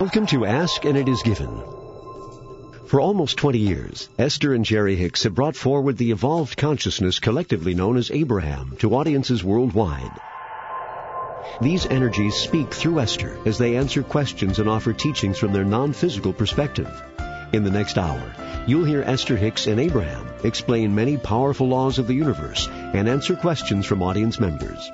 Welcome to Ask and It Is Given. For almost 20 years, Esther and Jerry Hicks have brought forward the evolved consciousness collectively known as Abraham to audiences worldwide. These energies speak through Esther as they answer questions and offer teachings from their non-physical perspective. In the next hour, you'll hear Esther Hicks and Abraham explain many powerful laws of the universe and answer questions from audience members.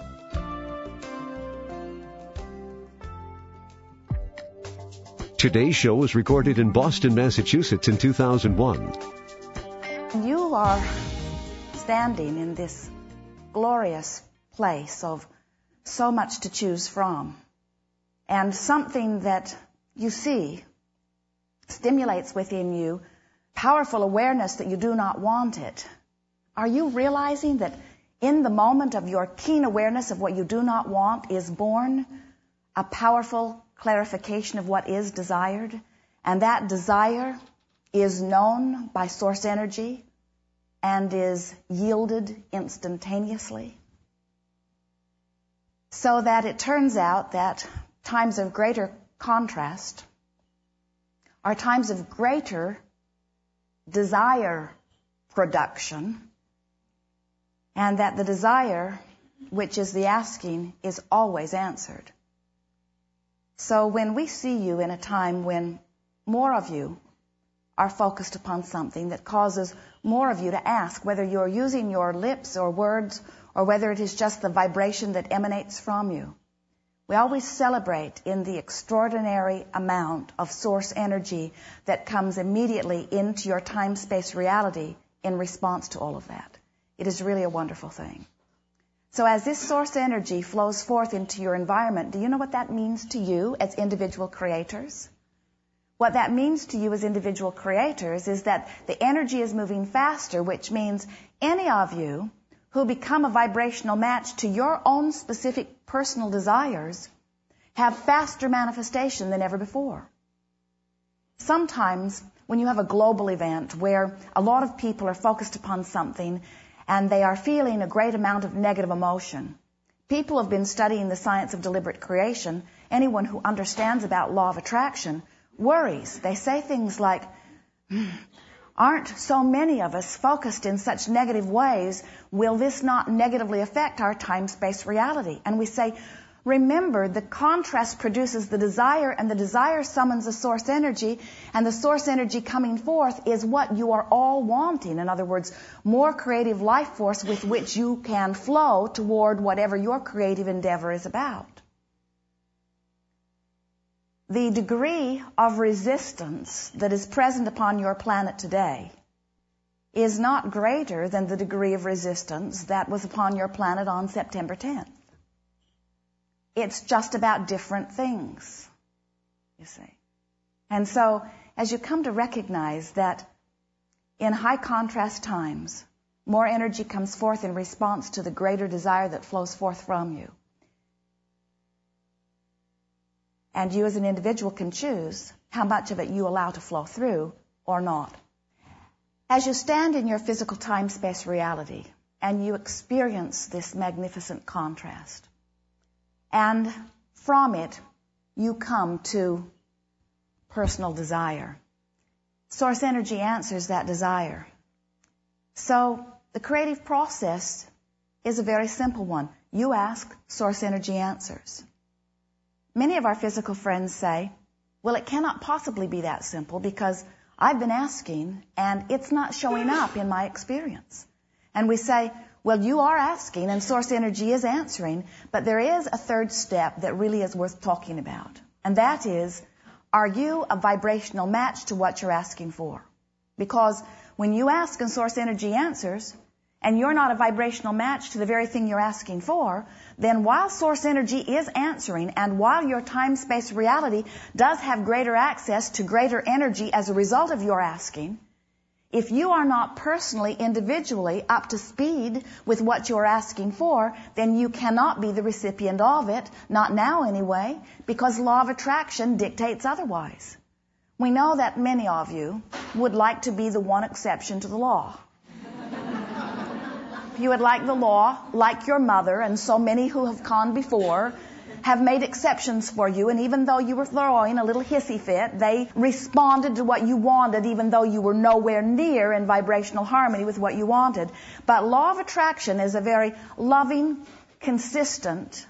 Today's show was recorded in Boston, Massachusetts in 2001. You are standing in this glorious place of so much to choose from, and something that you see stimulates within you powerful awareness that you do not want it. Are you realizing that in the moment of your keen awareness of what you do not want is born a powerful clarification of what is desired, and that desire is known by source energy and is yielded instantaneously? So that it turns out that times of greater contrast are times of greater desire production, and that the desire, which is the asking, is always answered. So when we see you in a time when more of you are focused upon something that causes more of you to ask, whether you're using your lips or words or whether it is just the vibration that emanates from you, we always celebrate in the extraordinary amount of source energy that comes immediately into your time-space reality in response to all of that. It is really a wonderful thing. So as this source energy flows forth into your environment, do you know what that means to you as individual creators? What that means to you as individual creators is that the energy is moving faster, which means any of you who become a vibrational match to your own specific personal desires have faster manifestation than ever before. Sometimes when you have a global event where a lot of people are focused upon something and they are feeling a great amount of negative emotion, people have been studying the science of deliberate creation. Anyone who understands about law of attraction worries. They say things like, aren't so many of us focused in such negative ways? Will this not negatively affect our time-space reality? And we say, remember, the contrast produces the desire, and the desire summons the source energy, and the source energy coming forth is what you are all wanting. In other words, more creative life force with which you can flow toward whatever your creative endeavor is about. The degree of resistance that is present upon your planet today is not greater than the degree of resistance that was upon your planet on September 10th. It's just about different things, you see. And so, as you come to recognize that in high contrast times, more energy comes forth in response to the greater desire that flows forth from you. And you as an individual can choose how much of it you allow to flow through or not. As you stand in your physical time-space reality and you experience this magnificent contrast, and from it you come to personal desire, source energy answers that desire. So the creative process is a very simple one. You ask, source energy answers. Many of our physical friends say, well, it cannot possibly be that simple because I've been asking and it's not showing up in my experience. And we say, well, you are asking and source energy is answering, but there is a third step that really is worth talking about. And that is, are you a vibrational match to what you're asking for? Because when you ask and source energy answers, and you're not a vibrational match to the very thing you're asking for, then while source energy is answering and while your time-space reality does have greater access to greater energy as a result of your asking, if you are not personally, individually up to speed with what you're asking for, then you cannot be the recipient of it, not now anyway, because law of attraction dictates otherwise. We know that many of you would like to be the one exception to the law. You would like the law, like your mother and so many who have gone before, have made exceptions for you, and even though you were throwing a little hissy fit, they responded to what you wanted, even though you were nowhere near in vibrational harmony with what you wanted. But law of attraction is a very loving, consistent,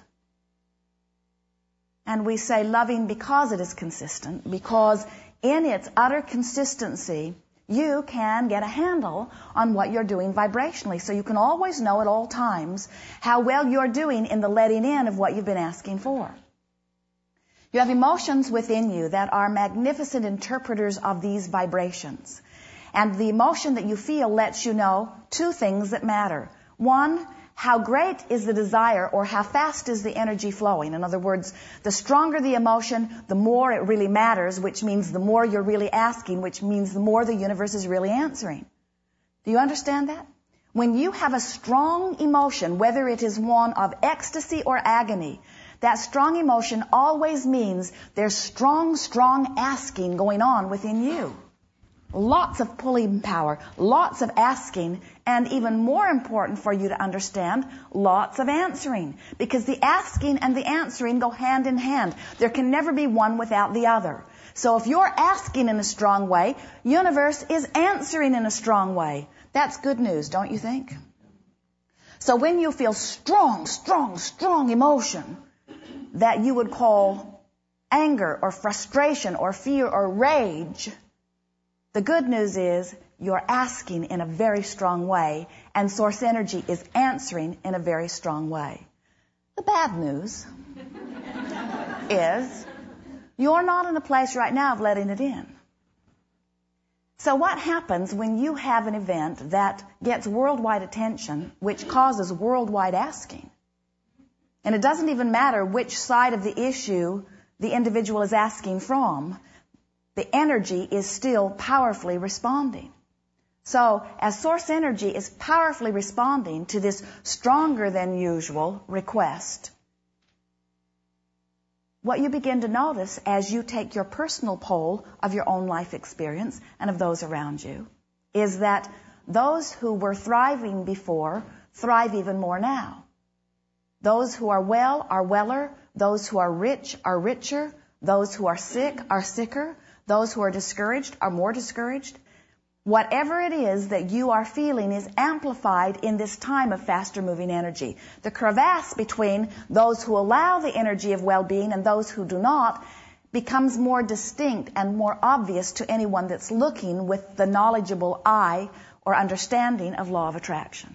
and we say loving because it is consistent, because in its utter consistency, you can get a handle on what you're doing vibrationally. So you can always know at all times how well you're doing in the letting in of what you've been asking for. You have emotions within you that are magnificent interpreters of these vibrations. And the emotion that you feel lets you know two things that matter. One, how great is the desire, or how fast is the energy flowing? In other words, the stronger the emotion, the more it really matters, which means the more you're really asking, which means the more the universe is really answering. Do you understand that? When you have a strong emotion, whether it is one of ecstasy or agony, that strong emotion always means there's strong asking going on within you. Lots of pulling power, lots of asking, and even more important for you to understand, lots of answering. Because the asking and the answering go hand in hand. There can never be one without the other. So if you're asking in a strong way, universe is answering in a strong way. That's good news, don't you think? So when you feel strong emotion that you would call anger or frustration or fear or rage, the good news is you're asking in a very strong way, and source energy is answering in a very strong way. The bad news is you're not in a place right now of letting it in. So what happens when you have an event that gets worldwide attention, which causes worldwide asking? And it doesn't even matter which side of the issue the individual is asking from. The energy is still powerfully responding. So, as source energy is powerfully responding to this stronger than usual request, what you begin to notice as you take your personal poll of your own life experience and of those around you is that those who were thriving before thrive even more now. Those who are well are weller. Those who are rich are richer. Those who are sick are sicker. Those who are discouraged are more discouraged. Whatever it is that you are feeling is amplified in this time of faster moving energy. The crevasse between those who allow the energy of well-being and those who do not becomes more distinct and more obvious to anyone that's looking with the knowledgeable eye or understanding of law of attraction.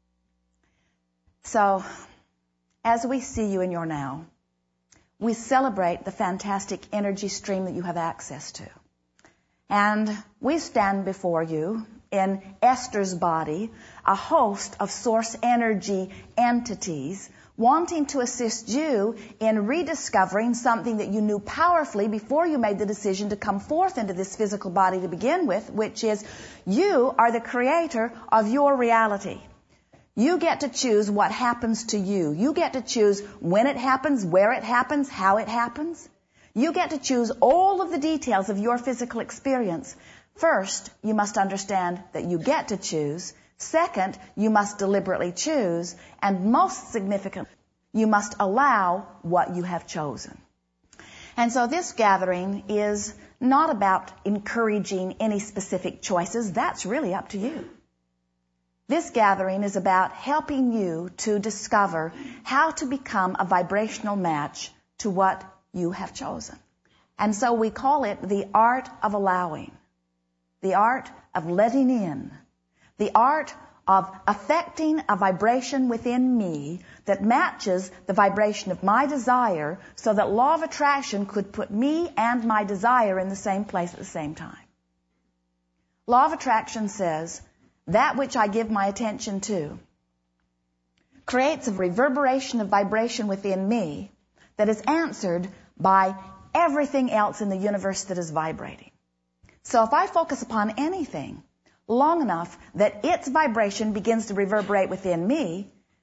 So, as we see you in your now, we celebrate the fantastic energy stream that you have access to. And we stand before you in Esther's body, a host of source energy entities wanting to assist you in rediscovering something that you knew powerfully before you made the decision to come forth into this physical body to begin with, which is you are the creator of your reality. You get to choose what happens to you. You get to choose when it happens, where it happens, how it happens. You get to choose all of the details of your physical experience. First, you must understand that you get to choose. Second, you must deliberately choose. And most significant, you must allow what you have chosen. And so this gathering is not about encouraging any specific choices. That's really up to you. This gathering is about helping you to discover how to become a vibrational match to what you have chosen. And so we call it the art of allowing, the art of letting in, the art of affecting a vibration within me that matches the vibration of my desire so that law of attraction could put me and my desire in the same place at the same time. Law of attraction says, that which I give my attention to creates a reverberation of vibration within me that is answered by everything else in the universe that is vibrating. So if I focus upon anything long enough that its vibration begins to reverberate within me,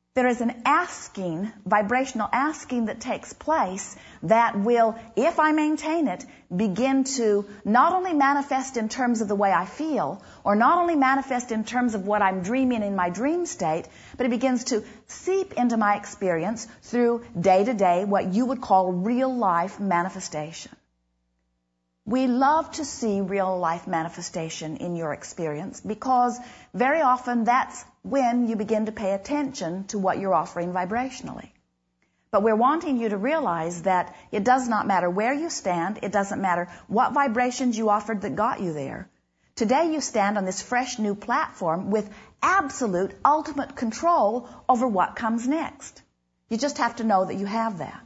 There is an asking, vibrational asking that takes place that will, if I maintain it, begin to not only manifest in terms of the way I feel, or not only manifest in terms of what I'm dreaming in my dream state, but it begins to seep into my experience through day-to-day, what you would call real-life manifestation. We love to see real-life manifestation in your experience because very often that's when you begin to pay attention to what you're offering vibrationally. But we're wanting you to realize that it does not matter where you stand. It doesn't matter what vibrations you offered that got you there. Today you stand on this fresh new platform with absolute, ultimate control over what comes next. You just have to know that you have that.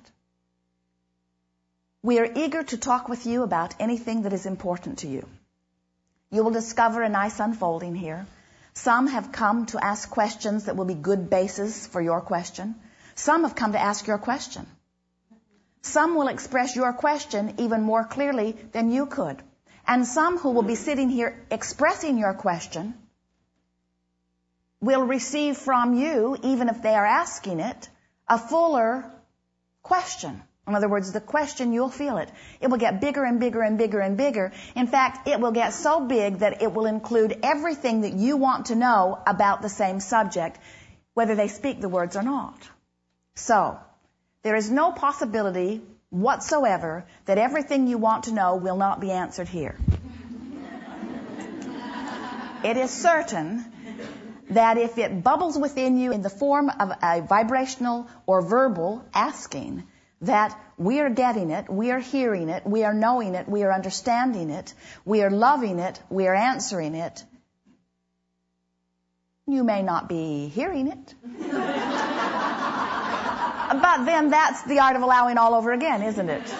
We are eager to talk with you about anything that is important to you. You will discover a nice unfolding here. Some have come to ask questions that will be good bases for your question. Some have come to ask your question. Some will express your question even more clearly than you could. And some who will be sitting here expressing your question will receive from you, even if they are asking it, a fuller question. In other words, the question, you'll feel it. It will get bigger and bigger and bigger and bigger. In fact, it will get so big that it will include everything that you want to know about the same subject, whether they speak the words or not. So, there is no possibility whatsoever that everything you want to know will not be answered here. It is certain that if it bubbles within you in the form of a vibrational or verbal asking, that we are getting it, we are hearing it, we are knowing it, we are understanding it, we are loving it, we are answering it. You may not be hearing it. But then that's the art of allowing all over again, isn't it?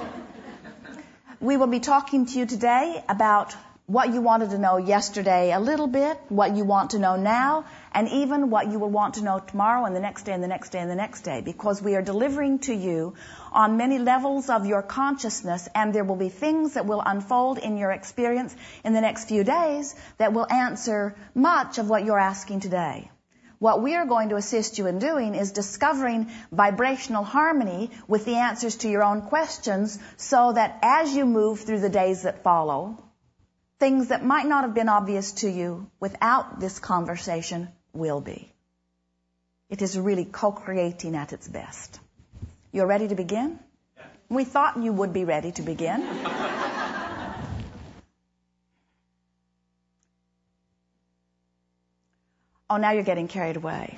We will be talking to you today about what you wanted to know yesterday a little bit, what you want to know now, and even what you will want to know tomorrow and the next day and the next day and the next day, because we are delivering to you on many levels of your consciousness, and there will be things that will unfold in your experience in the next few days that will answer much of what you're asking today. What we are going to assist you in doing is discovering vibrational harmony with the answers to your own questions, so that as you move through the days that follow, things that might not have been obvious to you without this conversation will be. It is really co-creating at its best. You're ready to begin? Yeah. We thought you would be ready to begin. Oh, now you're getting carried away.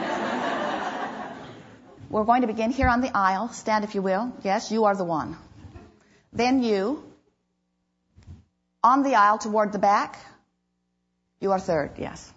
We're going to begin here on the aisle. Stand if you will. Yes, you are the one. Then you. On the aisle toward the back. You are third, yes.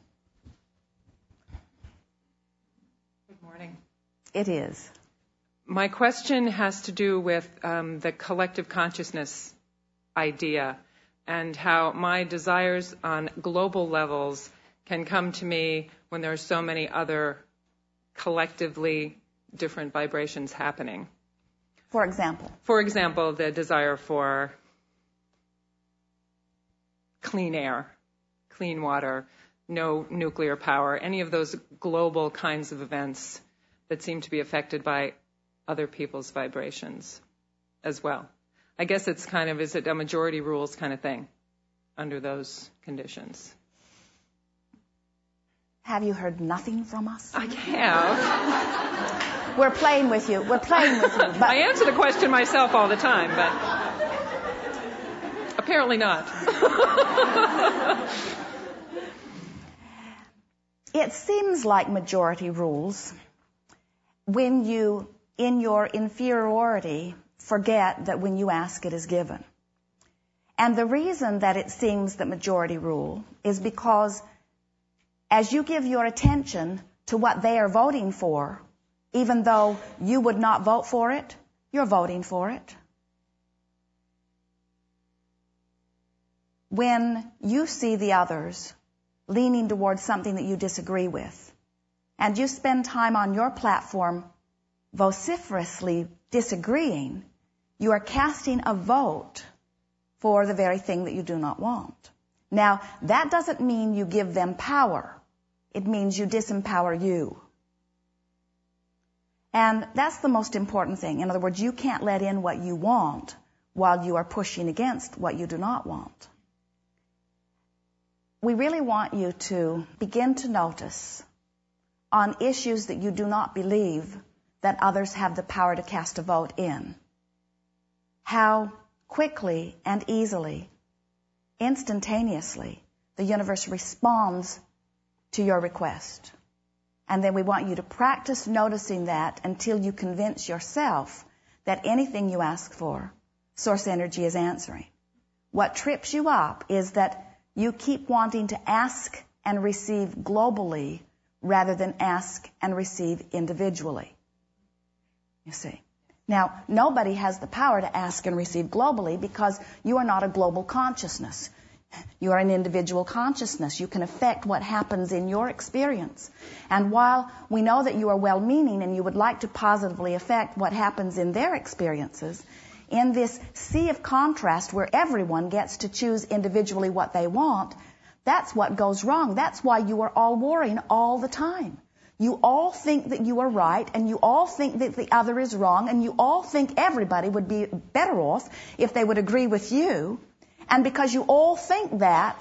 Good morning. It is. My question has to do with the collective consciousness idea and how my desires on global levels can come to me when there are so many other collectively different vibrations happening. For example? For example, the desire for clean air, clean water, no nuclear power, any of those global kinds of events that seem to be affected by other people's vibrations as well. I guess it's kind of, is it a majority rules kind of thing under those conditions? Have you heard nothing from us? I have. We're playing with you. We're playing with you. But I answer the question myself all the time, but apparently not. It seems like majority rules when you, in your inferiority, forget that when you ask, it is given. And the reason that it seems that majority rule is because as you give your attention to what they are voting for, even though you would not vote for it, you're voting for it. When you see the others leaning towards something that you disagree with, and you spend time on your platform vociferously disagreeing, you are casting a vote for the very thing that you do not want. Now, that doesn't mean you give them power. It means you disempower you. And that's the most important thing. In other words, you can't let in what you want while you are pushing against what you do not want. We really want you to begin to notice on issues that you do not believe that others have the power to cast a vote in, how quickly and easily, instantaneously, the universe responds to your request. And then we want you to practice noticing that until you convince yourself that anything you ask for, source energy is answering. What trips you up is that you keep wanting to ask and receive globally rather than ask and receive individually. You see. Now, nobody has the power to ask and receive globally because you are not a global consciousness. You are an individual consciousness. You can affect what happens in your experience. And while we know that you are well-meaning and you would like to positively affect what happens in their experiences, in this sea of contrast where everyone gets to choose individually what they want, that's what goes wrong. That's why you are all warring all the time. You all think that you are right, and you all think that the other is wrong, and you all think everybody would be better off if they would agree with you. And because you all think that,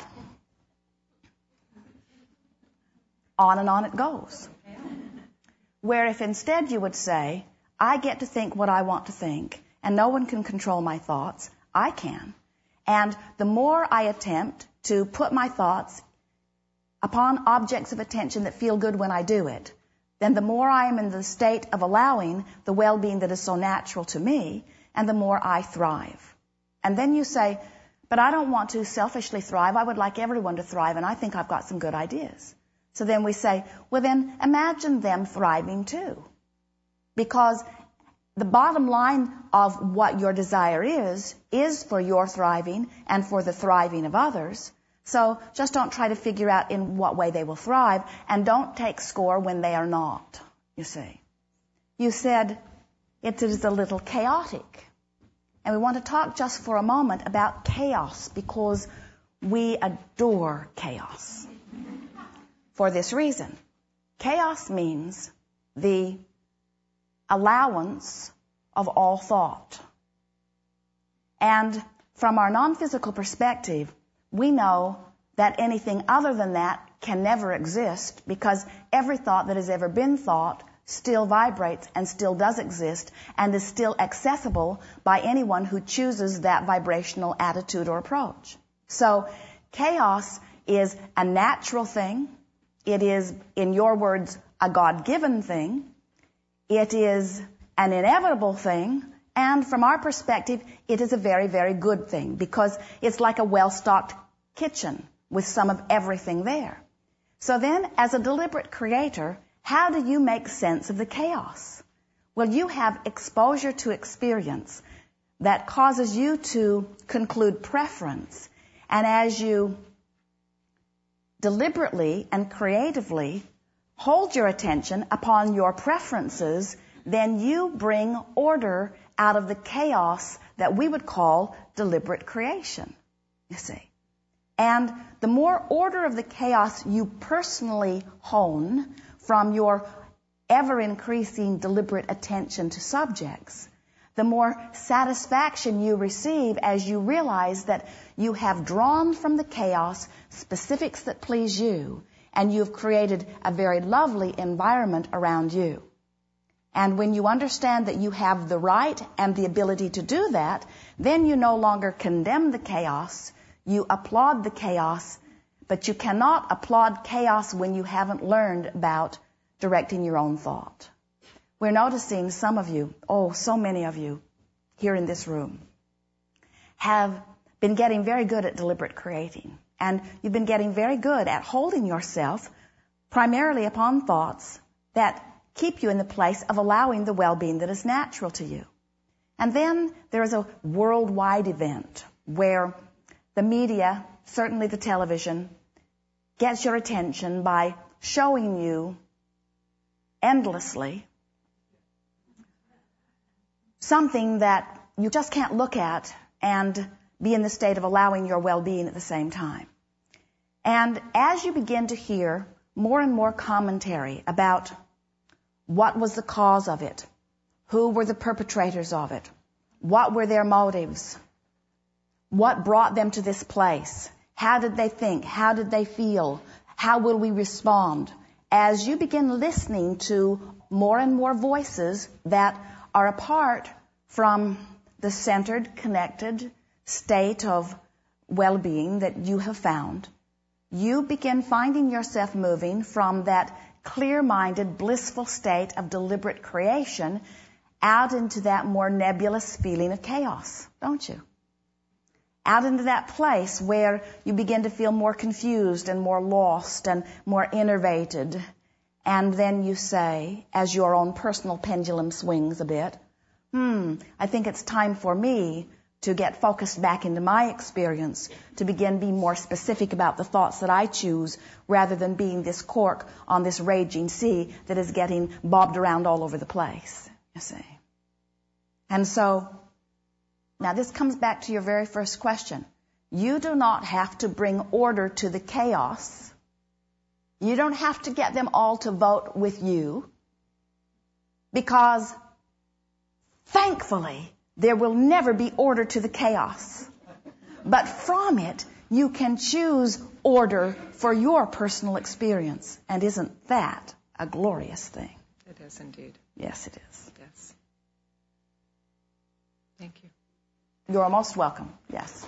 on and on it goes. Where if instead you would say, I get to think what I want to think, and no one can control my thoughts, I can. And the more I attempt to put my thoughts upon objects of attention that feel good when I do it, then the more I am in the state of allowing the well-being that is so natural to me, and the more I thrive. And then you say, but I don't want to selfishly thrive. I would like everyone to thrive, and I think I've got some good ideas. So then we say, well then imagine them thriving too. Because the bottom line of what your desire is for your thriving and for the thriving of others. So just don't try to figure out in what way they will thrive, and don't take score when they are not, you see. You said it is a little chaotic. And we want to talk just for a moment about chaos because we adore chaos. For this reason, chaos means the allowance of all thought. And from our non-physical perspective, we know that anything other than that can never exist because every thought that has ever been thought still vibrates and still does exist and is still accessible by anyone who chooses that vibrational attitude or approach. So chaos is a natural thing. It is, in your words, a God-given thing. It is an inevitable thing. And from our perspective, it is a very, very good thing because it's like a well-stocked kitchen with some of everything there. So then, as a deliberate creator, how do you make sense of the chaos? Well, you have exposure to experience that causes you to conclude preference. And as you deliberately and creatively hold your attention upon your preferences, then you bring order out of the chaos that we would call deliberate creation, you see. And the more order of the chaos you personally hone from your ever-increasing deliberate attention to subjects, the more satisfaction you receive as you realize that you have drawn from the chaos specifics that please you, and you've created a very lovely environment around you. And when you understand that you have the right and the ability to do that, then you no longer condemn the chaos, you applaud the chaos, but you cannot applaud chaos when you haven't learned about directing your own thought. We're noticing some of you, so many of you here in this room, have been getting very good at deliberate creating. And you've been getting very good at holding yourself primarily upon thoughts that keep you in the place of allowing the well-being that is natural to you. And then there is a worldwide event where the media, certainly the television, gets your attention by showing you endlessly something that you just can't look at and be in the state of allowing your well-being at the same time. And as you begin to hear more and more commentary about What was the cause of it? Who were the perpetrators of it? What were their motives? What brought them to this place? How did they think? How did they feel? How will we respond? As you begin listening to more and more voices that are apart from the centered, connected state of well-being that you have found, you begin finding yourself moving from that clear-minded, blissful state of deliberate creation out into that more nebulous feeling of chaos, don't you? Out into that place where you begin to feel more confused and more lost and more enervated. And then you say, as your own personal pendulum swings a bit, I think it's time for me to get focused back into my experience, to begin being more specific about the thoughts that I choose, rather than being this cork on this raging sea that is getting bobbed around all over the place, you see. And so, now this comes back to your very first question. You do not have to bring order to the chaos. You don't have to get them all to vote with you, because thankfully, there will never be order to the chaos. But from it, you can choose order for your personal experience. And isn't that a glorious thing? It is indeed. Yes, it is. Yes. Thank you. You're most welcome. Yes.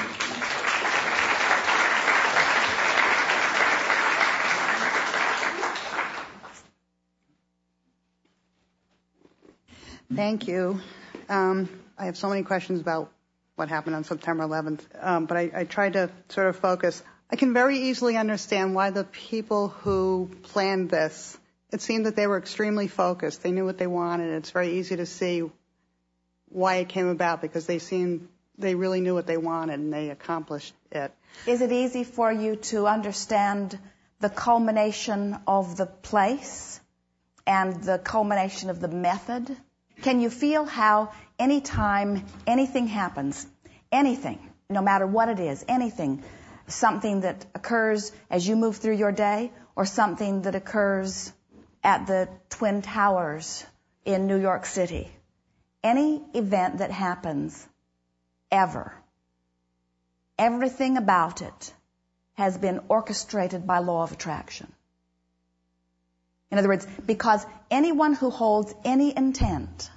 Thank you. I have so many questions about what happened on September 11th, but I tried to sort of focus. I can very easily understand why the people who planned this, it seemed that they were extremely focused. They knew what they wanted. It's very easy to see why it came about, because they really knew what they wanted and they accomplished it. Is it easy for you to understand the culmination of the place and the culmination of the method? Can you feel how anytime anything happens, anything, no matter what it is, anything, something that occurs as you move through your day, or something that occurs at the Twin Towers in New York City, any event that happens ever, everything about it has been orchestrated by law of attraction. In other words, because anyone who holds any intent,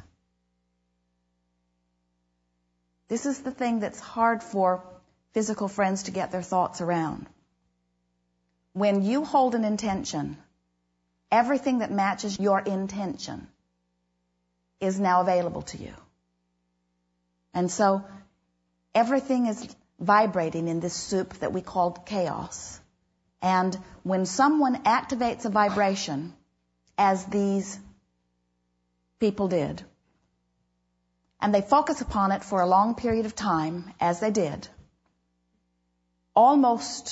this is the thing that's hard for physical friends to get their thoughts around. When you hold an intention, everything that matches your intention is now available to you. And so everything is vibrating in this soup that we call chaos. And when someone activates a vibration, as these people did, and they focus upon it for a long period of time, as they did, almost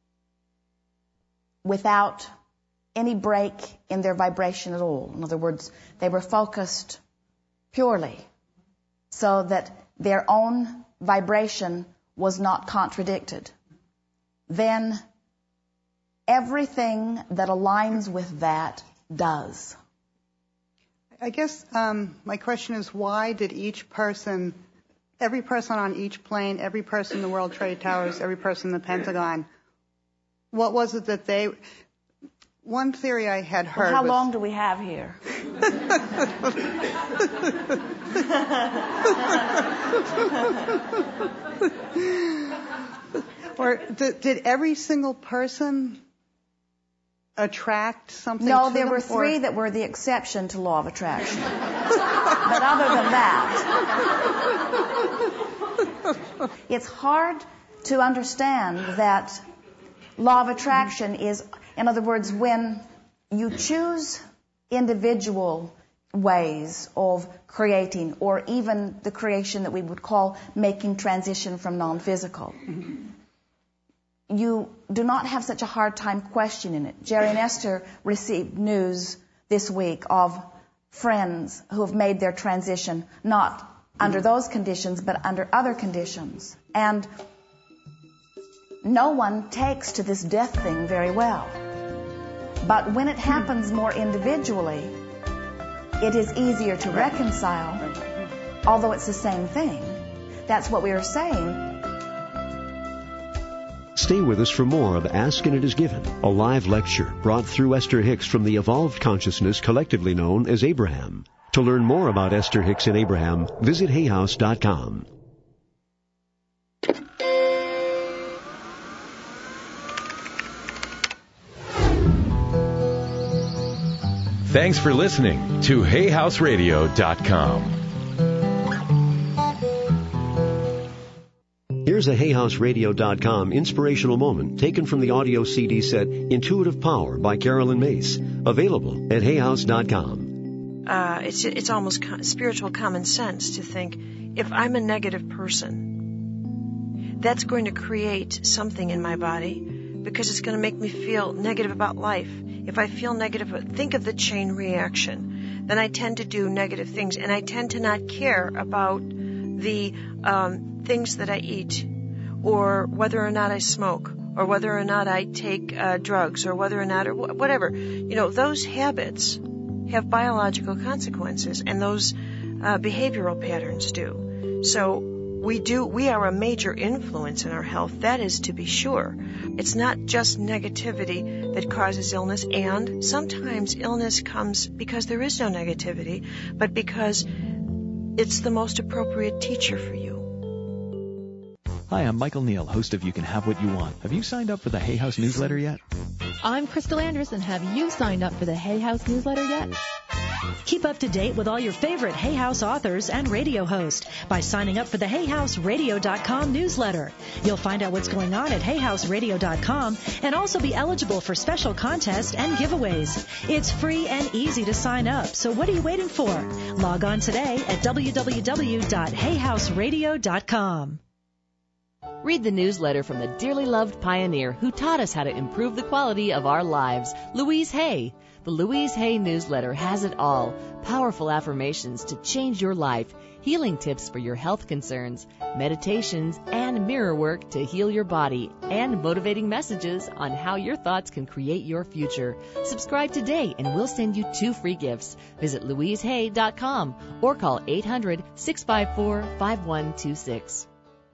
without any break in their vibration at all. In other words, they were focused purely so that their own vibration was not contradicted. Then everything that aligns with that does. I guess my question is, why did every person on each plane, every person in the World Trade Towers, every person in the Pentagon, what was it that one theory I had heard How long do we have here? Or did every single person attract something to No, them? there were three that were the exception to law of attraction. But other than that, it's hard to understand that law of attraction is, in other words, when you choose individual ways of creating, or even the creation that we would call making transition from non-physical, you do not have such a hard time questioning it. Jerry and Esther received news this week of friends who have made their transition, not under those conditions, but under other conditions. And no one takes to this death thing very well. But when it happens more individually, it is easier to reconcile, although it's the same thing. That's what we were saying. Stay with us for more of Ask and It Is Given, a live lecture brought through Esther Hicks from the evolved consciousness collectively known as Abraham. To learn more about Esther Hicks and Abraham, visit hayhouse.com. Thanks for listening to hayhouseradio.com. Here's a hayhouseradio.com inspirational moment taken from the audio CD set Intuitive Power by Carolyn Mace, available at hayhouse.com. It's almost spiritual common sense to think, if I'm a negative person, that's going to create something in my body because it's going to make me feel negative about life. If I feel negative, think of the chain reaction. Then I tend to do negative things, and I tend to not care about the things that I eat, or whether or not I smoke, or whether or not I take drugs, or whether or not, or whatever. Those habits have biological consequences, and those behavioral patterns do. So we are a major influence in our health, that is to be sure. It's not just negativity that causes illness, and sometimes illness comes because there is no negativity, but because it's the most appropriate teacher for you. Hi, I'm Michael Neal, host of You Can Have What You Want. Have you signed up for the Hay House newsletter yet? I'm Crystal Anderson. Have you signed up for the Hay House newsletter yet? Keep up to date with all your favorite Hay House authors and radio hosts by signing up for the HayHouseRadio.com newsletter. You'll find out what's going on at HayHouseRadio.com and also be eligible for special contests and giveaways. It's free and easy to sign up, so what are you waiting for? Log on today at www.HayHouseRadio.com. Read the newsletter from the dearly loved pioneer who taught us how to improve the quality of our lives, Louise Hay. The Louise Hay newsletter has it all. Powerful affirmations to change your life, healing tips for your health concerns, meditations, and mirror work to heal your body, and motivating messages on how your thoughts can create your future. Subscribe today and we'll send you 2 free gifts. Visit louisehay.com or call 800-654-5126.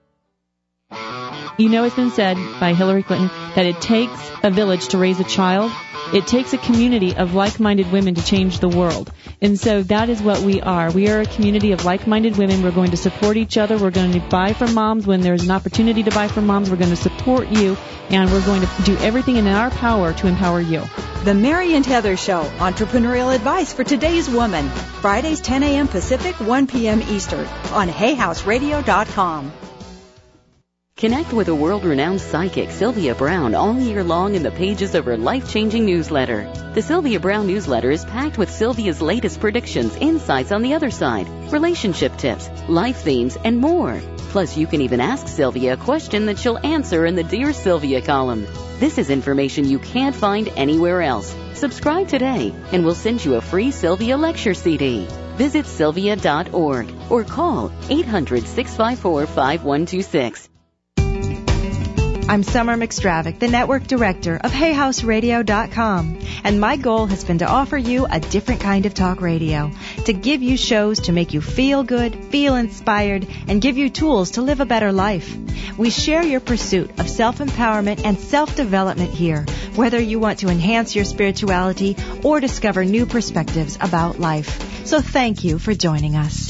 It's been said by Hillary Clinton that it takes a village to raise a child. It takes a community of like-minded women to change the world. And so that is what we are. We are a community of like-minded women. We're going to support each other. We're going to buy from moms when there's an opportunity to buy from moms. We're going to support you, and we're going to do everything in our power to empower you. The Mary and Heather Show, entrepreneurial advice for today's woman. Fridays 10 a.m. Pacific, 1 p.m. Eastern on HayHouseRadio.com. Connect with a world-renowned psychic, Sylvia Brown, all year long in the pages of her life-changing newsletter. The Sylvia Brown newsletter is packed with Sylvia's latest predictions, insights on the other side, relationship tips, life themes, and more. Plus, you can even ask Sylvia a question that she'll answer in the Dear Sylvia column. This is information you can't find anywhere else. Subscribe today, and we'll send you a free Sylvia lecture CD. Visit sylvia.org or call 800-654-5126. I'm Summer McStravick, the Network Director of HayHouseRadio.com, and my goal has been to offer you a different kind of talk radio, to give you shows to make you feel good, feel inspired, and give you tools to live a better life. We share your pursuit of self-empowerment and self-development here, whether you want to enhance your spirituality or discover new perspectives about life. So thank you for joining us.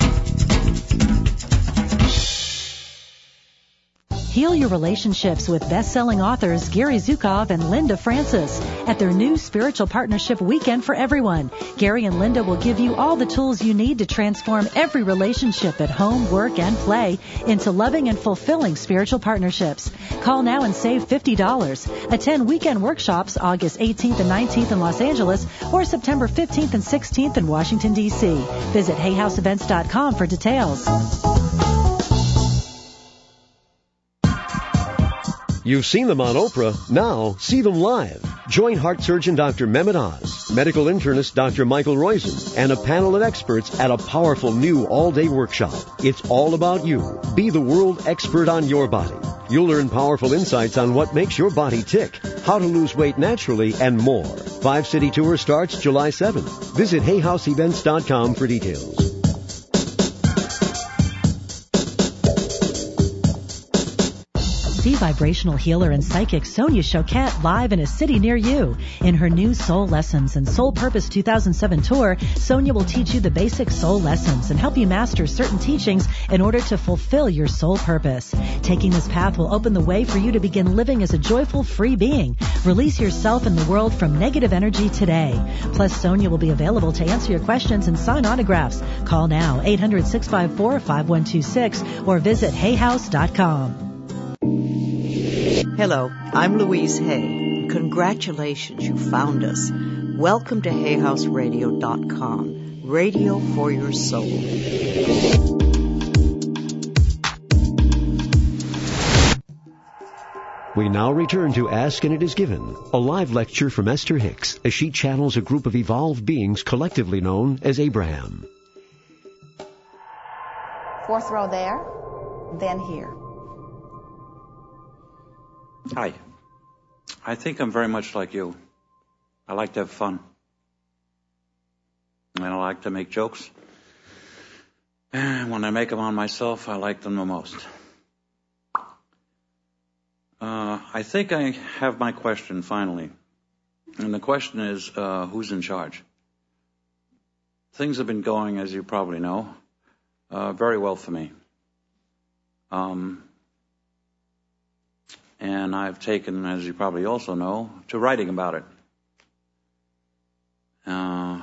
Heal your relationships with best-selling authors Gary Zukov and Linda Francis at their new Spiritual Partnership Weekend for Everyone. Gary and Linda will give you all the tools you need to transform every relationship at home, work, and play into loving and fulfilling spiritual partnerships. Call now and save $50. Attend weekend workshops August 18th and 19th in Los Angeles or September 15th and 16th in Washington, D.C. Visit hayhouseevents.com for details. You've seen them on Oprah. Now, see them live. Join heart surgeon Dr. Mehmet Oz, medical internist Dr. Michael Roizen, and a panel of experts at a powerful new all-day workshop. It's all about you. Be the world expert on your body. You'll learn powerful insights on what makes your body tick, how to lose weight naturally, and more. 5-city tour starts July 7th. Visit HayHouseEvents.com for details. See vibrational healer and psychic Sonia Choquette live in a city near you. In her new Soul Lessons and Soul Purpose 2007 tour, Sonia will teach you the basic soul lessons and help you master certain teachings in order to fulfill your soul purpose. Taking this path will open the way for you to begin living as a joyful, free being. Release yourself and the world from negative energy today. Plus, Sonia will be available to answer your questions and sign autographs. Call now, 800-654-5126, or visit hayhouse.com. Hello, I'm Louise Hay. Congratulations, you found us. Welcome to HayHouseRadio.com, radio for your soul. We now return to Ask and It Is Given, a live lecture from Esther Hicks as she channels a group of evolved beings collectively known as Abraham. Fourth row there, then here. Hi. I think I'm very much like you. I like to have fun. And I like to make jokes. And when I make them on myself, I like them the most. I think I have my question finally. And the question is, who's in charge? Things have been going, as you probably know, very well for me. And I've taken, as you probably also know, to writing about it. And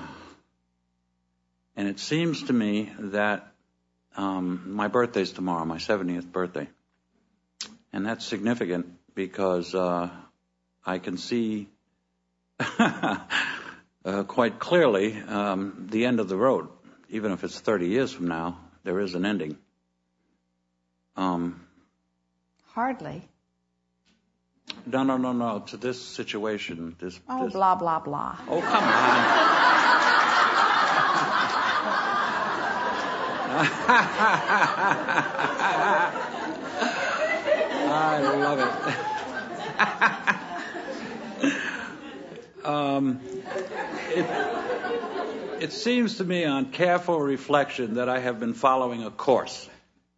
it seems to me that my birthday's tomorrow, my 70th birthday. And that's significant because I can see quite clearly the end of the road. Even if it's 30 years from now, there is an ending. Hardly. No. To this situation, this. Blah, blah, blah. Oh, come on. I love it. It seems to me on careful reflection that I have been following a course.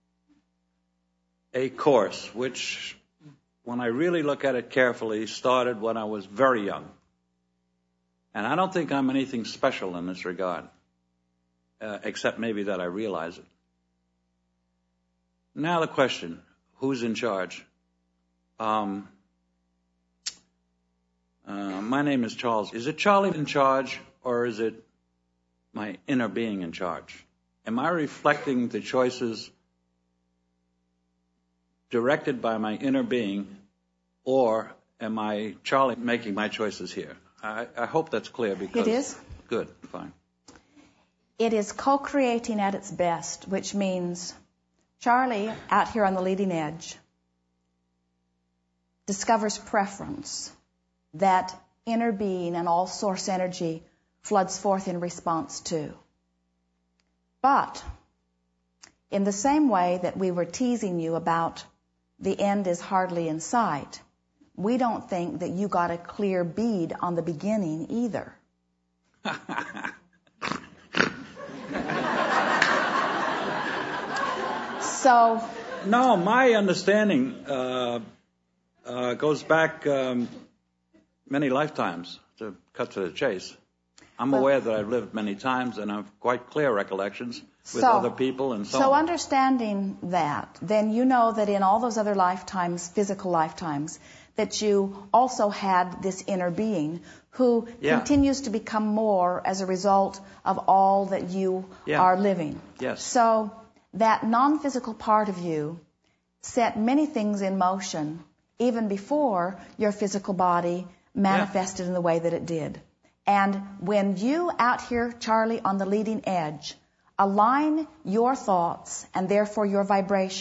A course which, when I really look at it carefully, started when I was very young. And I don't think I'm anything special in this regard, except maybe that I realize it. Now the question, who's in charge? My name is Charles. Is it Charlie in charge, or is it my inner being in charge? Am I reflecting the choices directed by my inner being, or am I, Charlie, making my choices here? I hope that's clear because... It is. Good, fine. It is co-creating at its best, which means Charlie, out here on the leading edge, discovers preference, that inner being and all source energy floods forth in response to. But in the same way that we were teasing you about the end is hardly in sight, we don't think that you got a clear bead on the beginning either. So... No, my understanding goes back many lifetimes, to cut to the chase. I'm aware that I've lived many times and have quite clear recollections with other people and so on. So understanding that, then you know that in all those other lifetimes, physical lifetimes, that you also had this inner being who continues to become more as a result of all that you are living. Yes. So that non-physical part of you set many things in motion even before your physical body manifested in the way that it did. And when you out here, Charlie, on the leading edge, align your thoughts and therefore your vibration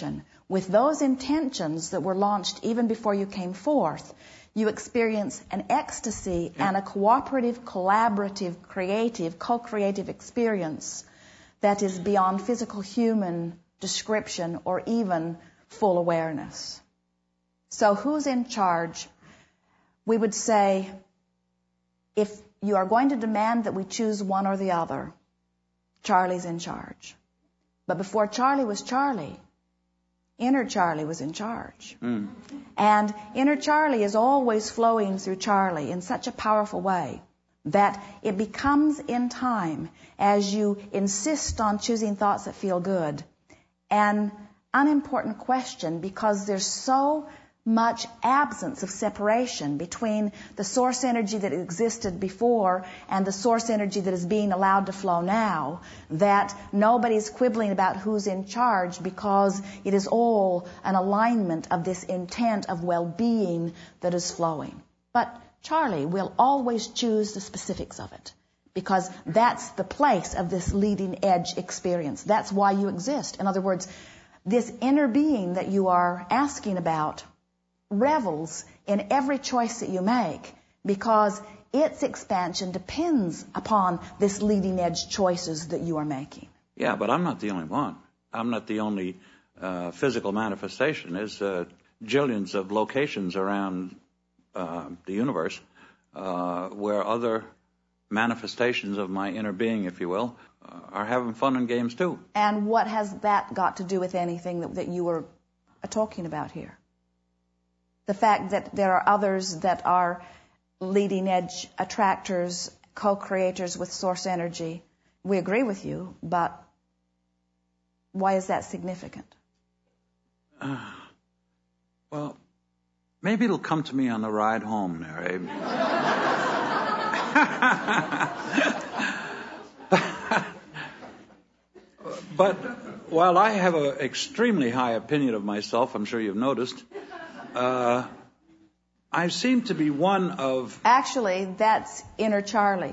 with those intentions that were launched even before you came forth, you experience an ecstasy and a cooperative, collaborative, creative, co-creative experience that is beyond physical human description or even full awareness. So who's in charge? We would say, if you are going to demand that we choose one or the other, Charlie's in charge. But before Charlie was Charlie, inner Charlie was in charge. And inner Charlie is always flowing through Charlie in such a powerful way that it becomes in time, as you insist on choosing thoughts that feel good, an unimportant question, because there's so much absence of separation between the source energy that existed before and the source energy that is being allowed to flow now, that nobody's quibbling about who's in charge, because it is all an alignment of this intent of well-being that is flowing. But Charlie will always choose the specifics of it, because that's the place of this leading edge experience. That's why you exist. In other words, this inner being that you are asking about revels in every choice that you make, because its expansion depends upon this leading edge choices that you are making. Yeah, but I'm not the only one. I'm not the only physical manifestation. There's jillions of locations around the universe where other manifestations of my inner being, if you will, are having fun and games too. And what has that got to do with anything that you were talking about here? The fact that there are others that are leading edge attractors, co-creators with source energy, we agree with you, but why is that significant? Well, maybe it'll come to me on the ride home, Mary. But while I have an extremely high opinion of myself, I'm sure you've noticed, I seem to be one of... Actually, that's inner Charlie.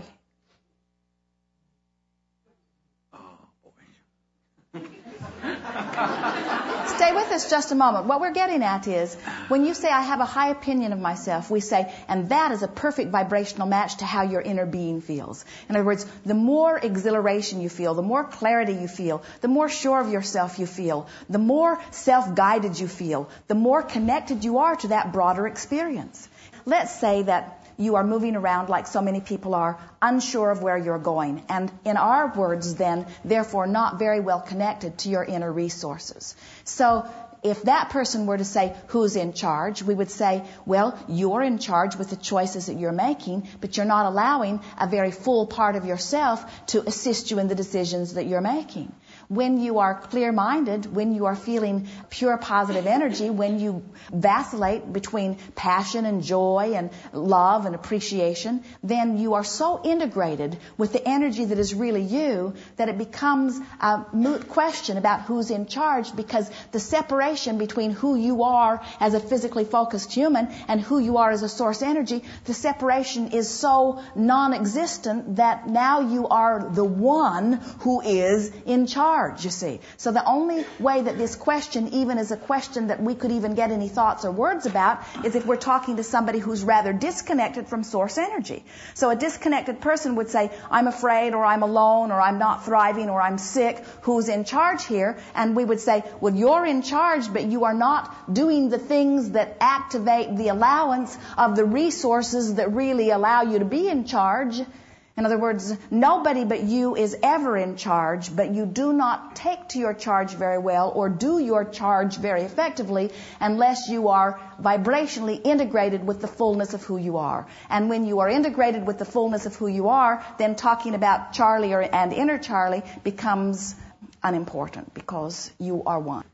Stay with us just a moment. What we're getting at is, when you say, I have a high opinion of myself, we say, and that is a perfect vibrational match to how your inner being feels. In other words, the more exhilaration you feel, the more clarity you feel, the more sure of yourself you feel, the more self-guided you feel, the more connected you are to that broader experience. Let's say that you are moving around like so many people are, unsure of where you're going, and in our words then, therefore not very well connected to your inner resources. So if that person were to say, who's in charge, we would say, well, you're in charge with the choices that you're making, but you're not allowing a very full part of yourself to assist you in the decisions that you're making. When you are clear-minded, when you are feeling pure positive energy, when you vacillate between passion and joy and love and appreciation, then you are so integrated with the energy that is really you that it becomes a moot question about who's in charge, because the separation between who you are as a physically focused human and who you are as a source energy, the separation is so non-existent that now you are the one who is in charge. You see. So the only way that this question even is a question that we could even get any thoughts or words about is if we're talking to somebody who's rather disconnected from source energy. So a disconnected person would say, I'm afraid, or I'm alone, or I'm not thriving, or I'm sick. Who's in charge here? And we would say, well, you're in charge, but you are not doing the things that activate the allowance of the resources that really allow you to be in charge. In other words, nobody but you is ever in charge, but you do not take to your charge very well or do your charge very effectively unless you are vibrationally integrated with the fullness of who you are. And when you are integrated with the fullness of who you are, then talking about Charlie and inner Charlie becomes unimportant because you are one.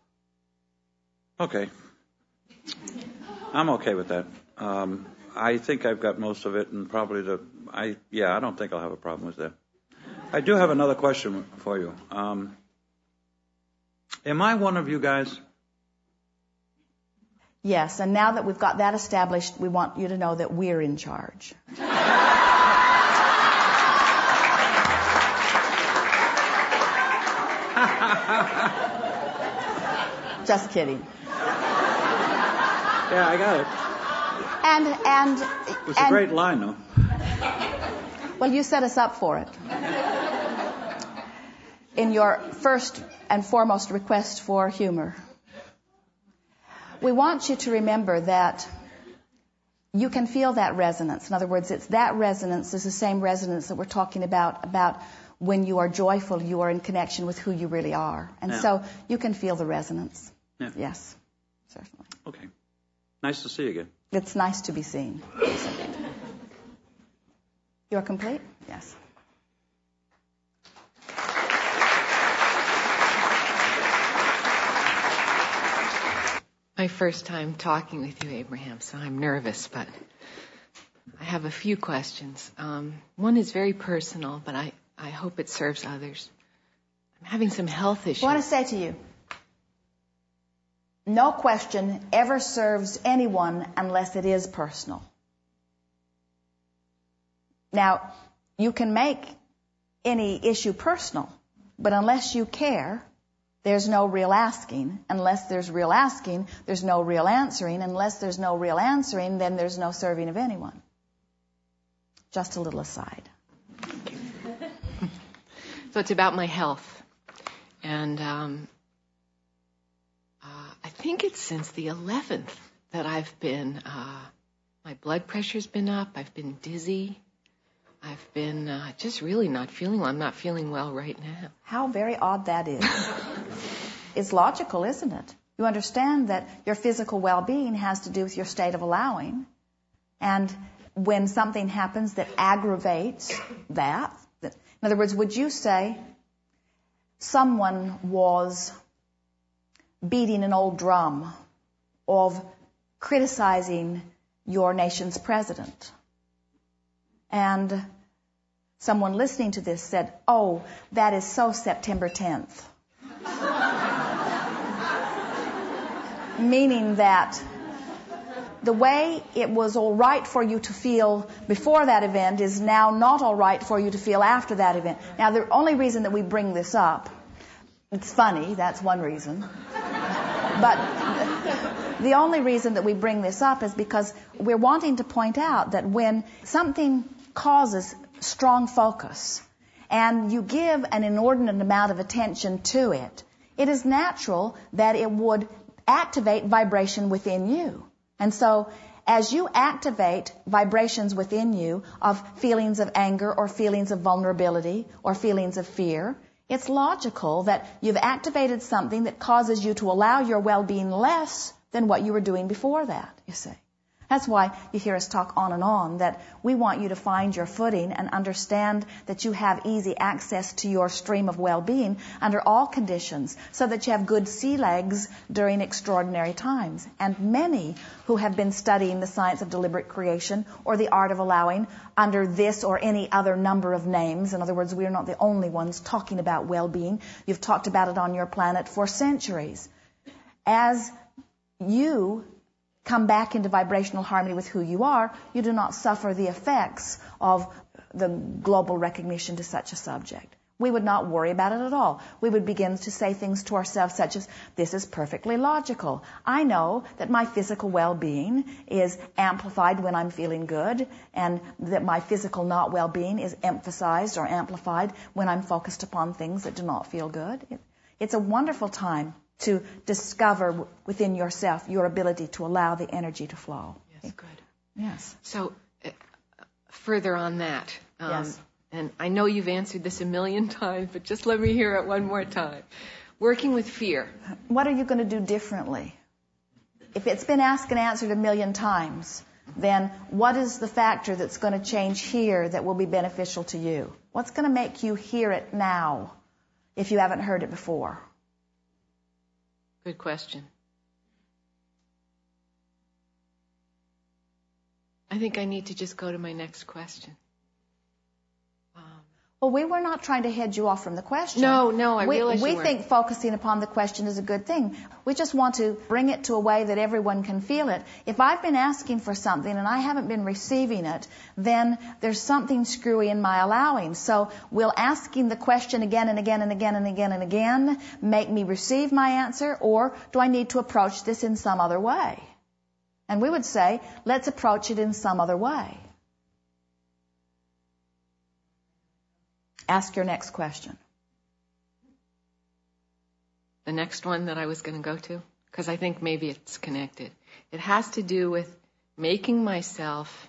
Okay. I'm okay with that. I think I've got most of it, and probably I don't think I'll have a problem with that. I do have another question for you. Am I one of you guys? Yes, and now that we've got that established, we want you to know that we're in charge. Just kidding. Yeah, I got it. And it was a great line, though. Well, you set us up for it. In your first and foremost request for humor. We want you to remember that you can feel that resonance. In other words, it's that resonance is the same resonance that we're talking about when you are joyful, you are in connection with who you really are. And so you can feel the resonance. Yeah. Yes, certainly. Okay. Nice to see you again. It's nice to be seen. You're complete? Yes. My first time talking with you, Abraham, so I'm nervous, but I have a few questions. One is very personal, but I hope it serves others. I'm having some health issues. I want to say to you, no question ever serves anyone unless it is personal. Now, you can make any issue personal, but unless you care, there's no real asking. Unless there's real asking, there's no real answering. Unless there's no real answering, then there's no serving of anyone. Just a little aside. So it's about my health. And I think it's since the 11th that I've been, my blood pressure's been up. I've been dizzy. I've been just really not feeling well. I'm not feeling well right now. How very odd that is. It's logical, isn't it? You understand that your physical well-being has to do with your state of allowing. And when something happens that aggravates that, in other words, would you say someone was beating an old drum of criticizing your nation's president? And someone listening to this said, oh, that is so September 10th. Meaning that the way it was all right for you to feel before that event is now not all right for you to feel after that event. Now, the only reason that we bring this up, it's funny, that's one reason. But the only reason that we bring this up is because we're wanting to point out that when something causes strong focus and you give an inordinate amount of attention to it, it is natural that it would activate vibration within you. And so as you activate vibrations within you of feelings of anger or feelings of vulnerability or feelings of fear, it's logical that you've activated something that causes you to allow your well-being less than what you were doing before that, you see. That's why you hear us talk on and on, that we want you to find your footing and understand that you have easy access to your stream of well-being under all conditions, so that you have good sea legs during extraordinary times. And many who have been studying the science of deliberate creation or the art of allowing under this or any other number of names, in other words, we are not the only ones talking about well-being. You've talked about it on your planet for centuries. As you come back into vibrational harmony with who you are, you do not suffer the effects of the global recognition to such a subject. We would not worry about it at all. We would begin to say things to ourselves such as, this is perfectly logical. I know that my physical well-being is amplified when I'm feeling good, and that my physical not well-being is emphasized or amplified when I'm focused upon things that do not feel good. It's a wonderful time to discover within yourself your ability to allow the energy to flow. Yes, good. Yes. So, further on that, yes. And I know you've answered this a million times, but just let me hear it one more time. Working with fear. What are you going to do differently? If it's been asked and answered a million times, then what is the factor that's going to change here that will be beneficial to you? What's going to make you hear it now if you haven't heard it before? Good question. I think I need to just go to my next question. Well, we were not trying to head you off from the question. No, I realize you weren't. We think focusing upon the question is a good thing. We just want to bring it to a way that everyone can feel it. If I've been asking for something and I haven't been receiving it, then there's something screwy in my allowing. So will asking the question again and again and again and again and again make me receive my answer, or do I need to approach this in some other way? And we would say, let's approach it in some other way. Ask your next question. The next one that I was going to go to, because I think maybe it's connected. It has to do with making myself,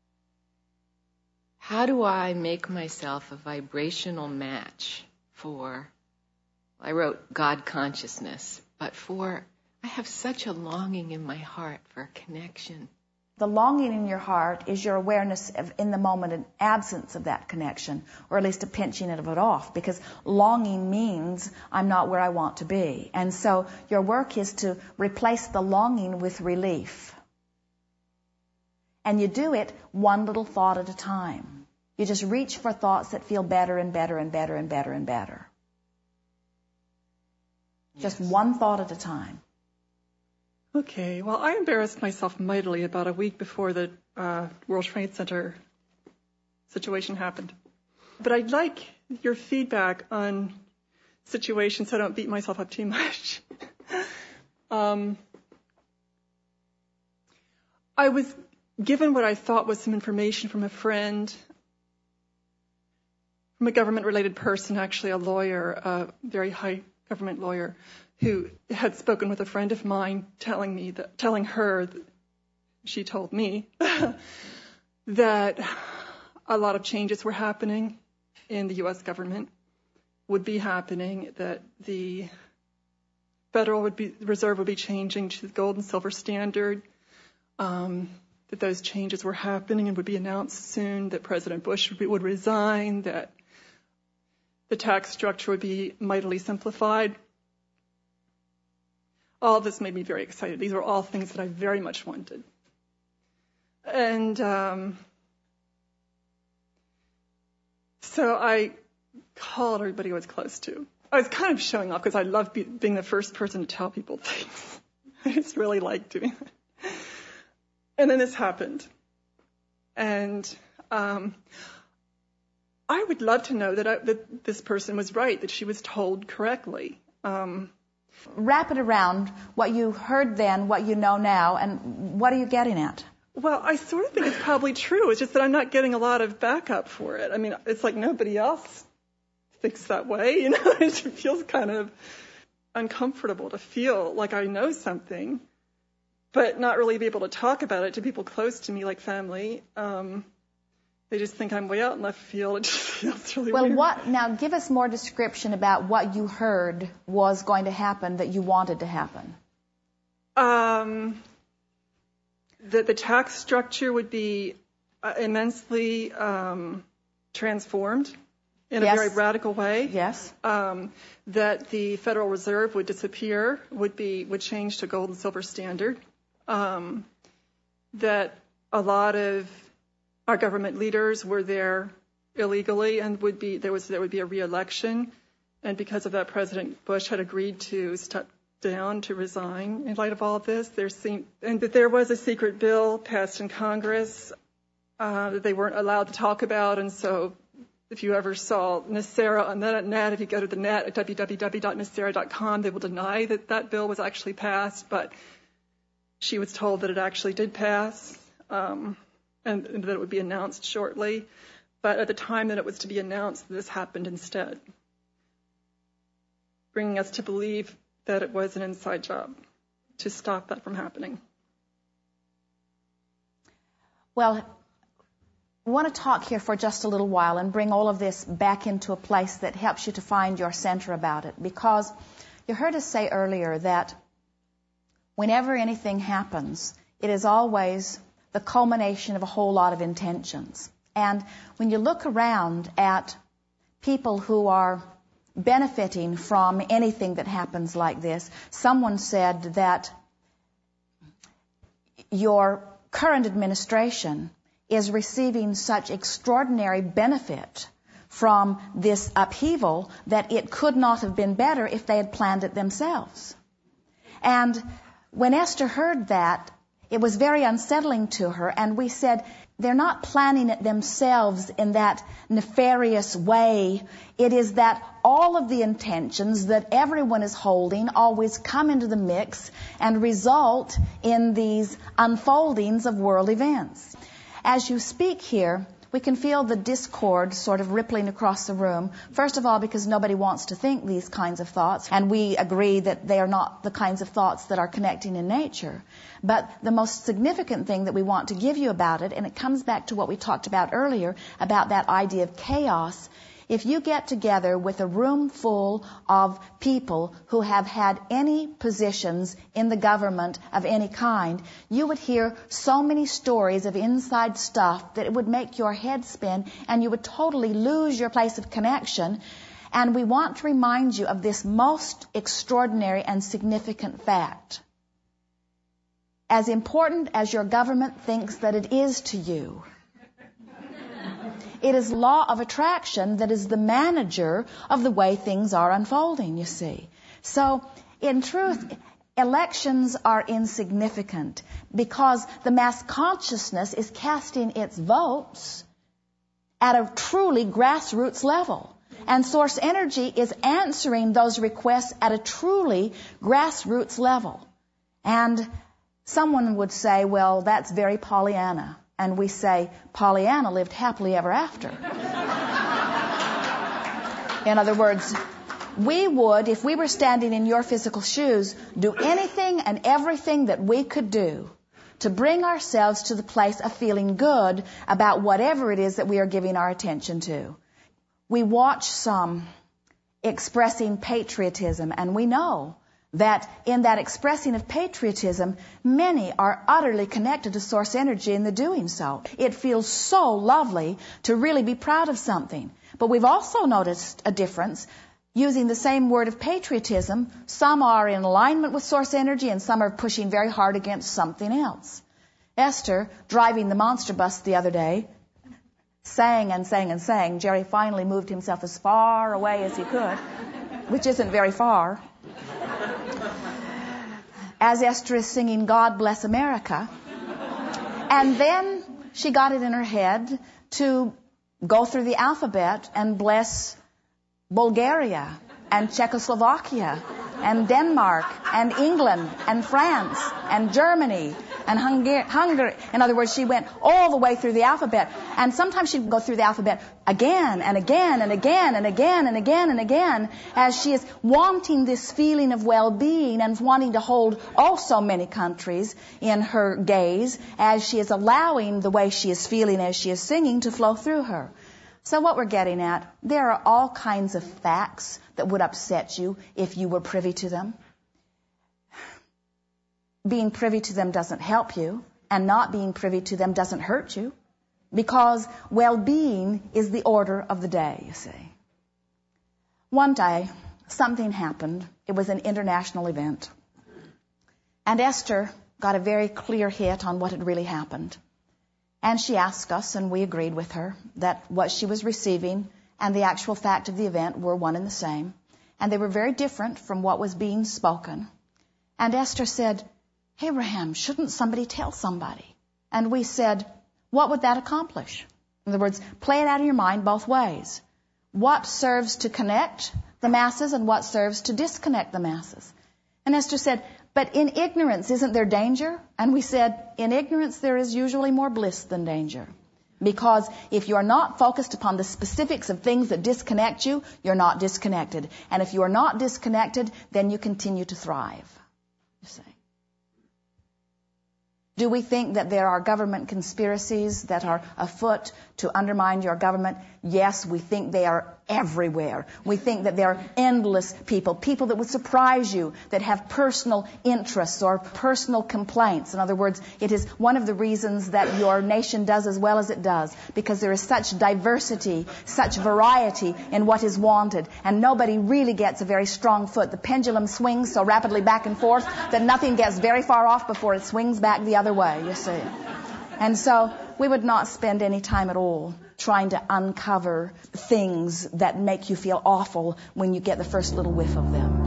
how do I make myself a vibrational match for, I wrote God consciousness, but I have such a longing in my heart for a connection. The longing in your heart is your awareness of, in the moment, an absence of that connection, or at least a pinching of it off, because longing means I'm not where I want to be. And so your work is to replace the longing with relief. And you do it one little thought at a time. You just reach for thoughts that feel better and better and better and better and better. Yes. Just one thought at a time. Okay, well, I embarrassed myself mightily about a week before the World Trade Center situation happened. But I'd like your feedback on situations so I don't beat myself up too much. I was given what I thought was some information from a friend, from a government-related person, actually a lawyer, a very high government lawyer, who had spoken with a friend of mine, telling her, she told me, that a lot of changes were happening in the U.S. government, would be happening, that the Federal Reserve would be changing to the gold and silver standard, that those changes were happening and would be announced soon, that President Bush would resign, that the tax structure would be mightily simplified. All of this made me very excited. These were all things that I very much wanted. And so I called everybody I was close to. I was kind of showing off because I love being the first person to tell people things. I just really like doing it. And then this happened. And I would love to know that this person was right, that she was told correctly. Wrap it around what you heard then, what you know now, and what are you getting at? Well, I sort of think it's probably true. It's just that I'm not getting a lot of backup for it. I mean, it's like nobody else thinks that way. You know, it feels kind of uncomfortable to feel like I know something, but not really be able to talk about it to people close to me, like family. They just think I'm way out in left field. It just feels really weird. Now give us more description about what you heard was going to happen that you wanted to happen. That the tax structure would be immensely transformed in a very radical way. Yes. That the Federal Reserve would disappear, would change to gold and silver standard. That a lot of our government leaders were there illegally, and there would be a re-election, and because of that, President Bush had agreed to step down, to resign in light of all of this. And that there was a secret bill passed in Congress that they weren't allowed to talk about, and so if you ever saw NESARA on the net, if you go to the net at www.nesara.com, they will deny that bill was actually passed, but she was told that it actually did pass. And that it would be announced shortly. But at the time that it was to be announced, this happened instead, bringing us to believe that it was an inside job to stop that from happening. Well, I want to talk here for just a little while and bring all of this back into a place that helps you to find your center about it, because you heard us say earlier that whenever anything happens, it is always the culmination of a whole lot of intentions. And when you look around at people who are benefiting from anything that happens like this, someone said that your current administration is receiving such extraordinary benefit from this upheaval that it could not have been better if they had planned it themselves. And when Esther heard that, it was very unsettling to her, and we said, they're not planning it themselves in that nefarious way. It is that all of the intentions that everyone is holding always come into the mix and result in these unfoldings of world events. As you speak here, we can feel the discord sort of rippling across the room. First of all, because nobody wants to think these kinds of thoughts, and we agree that they are not the kinds of thoughts that are connecting in nature. But the most significant thing that we want to give you about it, and it comes back to what we talked about earlier, about that idea of chaos. If you get together with a room full of people who have had any positions in the government of any kind, you would hear so many stories of inside stuff that it would make your head spin and you would totally lose your place of connection. And we want to remind you of this most extraordinary and significant fact. As important as your government thinks that it is to you, it is law of attraction that is the manager of the way things are unfolding, you see. So, in truth, elections are insignificant because the mass consciousness is casting its votes at a truly grassroots level. And source energy is answering those requests at a truly grassroots level. And someone would say, well, that's very Pollyanna. And we say, Pollyanna lived happily ever after. In other words, we would, if we were standing in your physical shoes, do anything and everything that we could do to bring ourselves to the place of feeling good about whatever it is that we are giving our attention to. We watch some expressing patriotism, and we know that in that expressing of patriotism, many are utterly connected to source energy in the doing so. It feels so lovely to really be proud of something. But we've also noticed a difference. Using the same word of patriotism, some are in alignment with source energy and some are pushing very hard against something else. Esther, driving the monster bus the other day, sang and sang and sang. Jerry finally moved himself as far away as he could, which isn't very far. As Esther is singing God Bless America. And then she got it in her head to go through the alphabet and bless Bulgaria and Czechoslovakia and Denmark and England and France and Germany and Hungary. In other words, she went all the way through the alphabet. And sometimes she'd go through the alphabet again and again and again and again and again and again as she is wanting this feeling of well-being and wanting to hold oh so many countries in her gaze as she is allowing the way she is feeling as she is singing to flow through her. So what we're getting at, there are all kinds of facts that would upset you if you were privy to them. Being privy to them doesn't help you, and not being privy to them doesn't hurt you, because well-being is the order of the day, you see. One day, something happened. It was an international event. And Esther got a very clear hit on what had really happened. And she asked us, and we agreed with her, that what she was receiving and the actual fact of the event were one and the same. And they were very different from what was being spoken. And Esther said, Abraham, shouldn't somebody tell somebody? And we said, what would that accomplish? In other words, play it out of your mind both ways. What serves to connect the masses and what serves to disconnect the masses? And Esther said, but in ignorance, isn't there danger? And we said, in ignorance, there is usually more bliss than danger. Because if you are not focused upon the specifics of things that disconnect you, you're not disconnected. And if you are not disconnected, then you continue to thrive. You see. Do we think that there are government conspiracies that are afoot to undermine your government? Yes, we think they are everywhere. We think that there are endless people that would surprise you, that have personal interests or personal complaints. In other words, it is one of the reasons that your nation does as well as it does, because there is such diversity, such variety in what is wanted, and nobody really gets a very strong foot. The pendulum swings so rapidly back and forth that nothing gets very far off before it swings back the other way, you see. And so we would not spend any time at all trying to uncover things that make you feel awful when you get the first little whiff of them.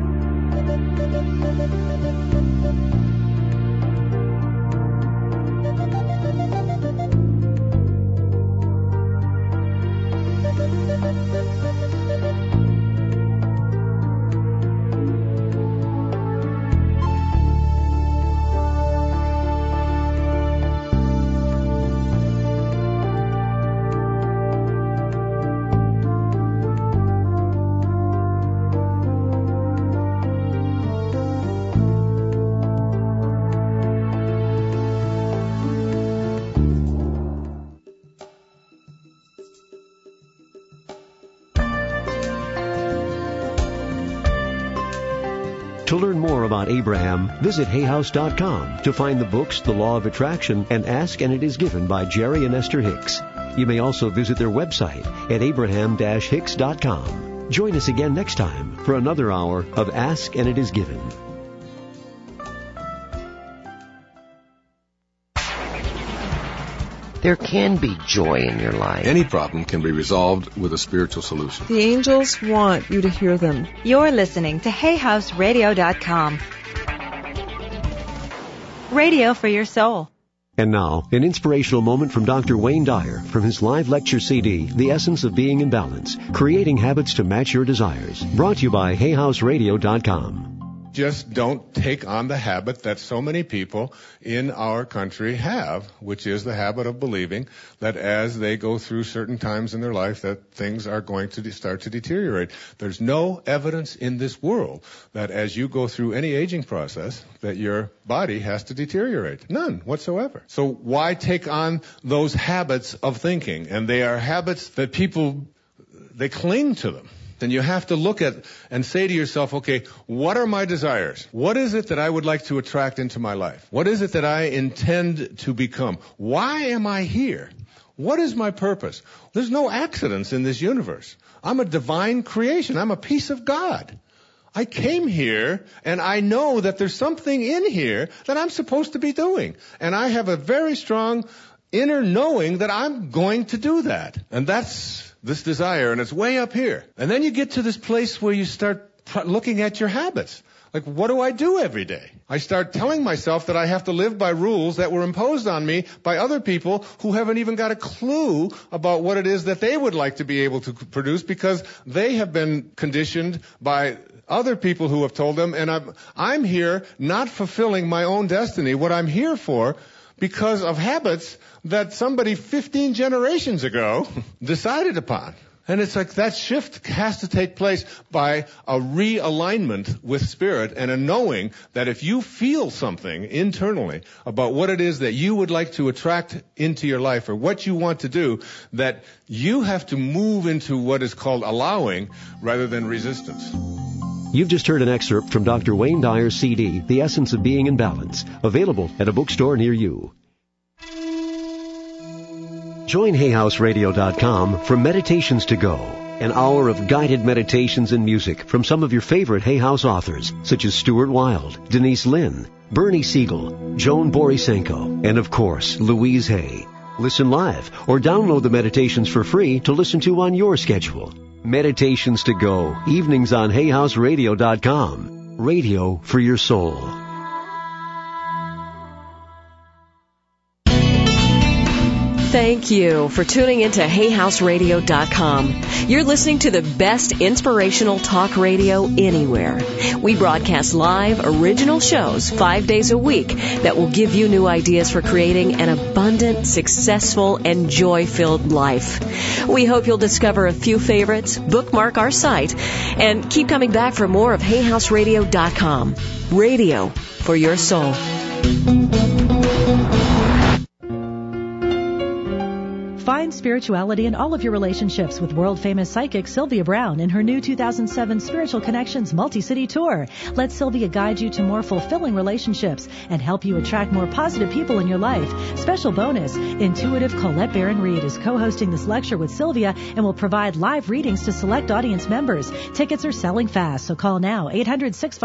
To learn more about Abraham, visit hayhouse.com to find the books The Law of Attraction and Ask and It Is Given by Jerry and Esther Hicks. You may also visit their website at abraham-hicks.com. Join us again next time for another hour of Ask and It Is Given. There can be joy in your life. Any problem can be resolved with a spiritual solution. The angels want you to hear them. You're listening to HayHouseRadio.com. Radio for your soul. And now, an inspirational moment from Dr. Wayne Dyer from his live lecture CD, The Essence of Being in Balance, Creating Habits to Match Your Desires. Brought to you by HayHouseRadio.com. Just don't take on the habit that so many people in our country have, which is the habit of believing that as they go through certain times in their life that things are going to start to deteriorate. There's no evidence in this world that as you go through any aging process that your body has to deteriorate. None whatsoever. So why take on those habits of thinking? And they are habits that people, they cling to them. Then you have to look at and say to yourself, okay, what are my desires? What is it that I would like to attract into my life? What is it that I intend to become? Why am I here? What is my purpose? There's no accidents in this universe. I'm a divine creation. I'm a piece of God. I came here and I know that there's something in here that I'm supposed to be doing. And I have a very strong inner knowing that I'm going to do that. And that's this desire, and it's way up here. And then you get to this place where you start looking at your habits. Like, what do I do every day? I start telling myself that I have to live by rules that were imposed on me by other people who haven't even got a clue about what it is that they would like to be able to produce because they have been conditioned by other people who have told them, and I'm here not fulfilling my own destiny, what I'm here for, because of habits that somebody 15 generations ago decided upon. And it's like that shift has to take place by a realignment with spirit and a knowing that if you feel something internally about what it is that you would like to attract into your life or what you want to do, that you have to move into what is called allowing rather than resistance. You've just heard an excerpt from Dr. Wayne Dyer's CD, The Essence of Being in Balance, available at a bookstore near you. Join HayHouseRadio.com for Meditations to Go, an hour of guided meditations and music from some of your favorite Hay House authors, such as Stuart Wilde, Denise Lynn, Bernie Siegel, Joan Borisenko, and of course, Louise Hay. Listen live or download the meditations for free to listen to on your schedule. Meditations to Go, evenings on HayHouseRadio.com. Radio for your soul. Thank you for tuning into HayHouseRadio.com. You're listening to the best inspirational talk radio anywhere. We broadcast live, original shows 5 days a week that will give you new ideas for creating an abundant, successful, and joy-filled life. We hope you'll discover a few favorites, bookmark our site, and keep coming back for more of HayHouseRadio.com. Radio for your soul. Find spirituality in all of your relationships with world-famous psychic Sylvia Brown in her new 2007 Spiritual Connections Multi-City Tour. Let Sylvia guide you to more fulfilling relationships and help you attract more positive people in your life. Special bonus, intuitive Colette Barron-Reed is co-hosting this lecture with Sylvia and will provide live readings to select audience members. Tickets are selling fast, so call now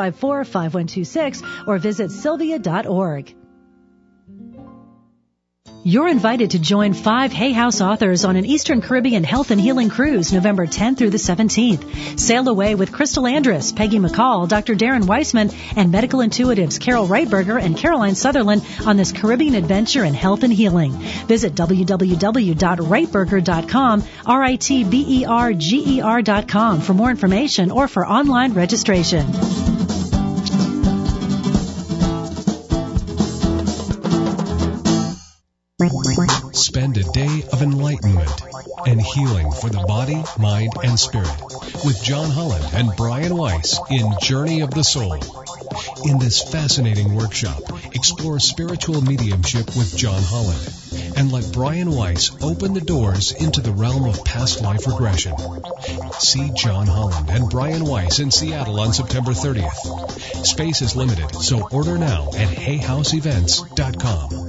800-654-5126 or visit sylvia.org. You're invited to join 5 Hay House authors on an Eastern Caribbean health and healing cruise November 10th through the 17th. Sail away with Crystal Andrus, Peggy McCall, Dr. Darren Weissman, and medical intuitives Carol Reitberger and Caroline Sutherland on this Caribbean adventure in health and healing. Visit www.reitberger.com, RITBERGER.com for more information or for online registration. Spend a day of enlightenment and healing for the body, mind, and spirit with John Holland and Brian Weiss in Journey of the Soul. In this fascinating workshop, explore spiritual mediumship with John Holland and let Brian Weiss open the doors into the realm of past life regression. See John Holland and Brian Weiss in Seattle on September 30th. Space is limited, so order now at hayhouseevents.com.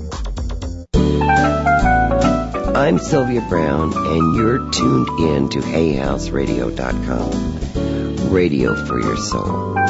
I'm Sylvia Brown, and you're tuned in to HayHouseRadio.com. Radio for your soul.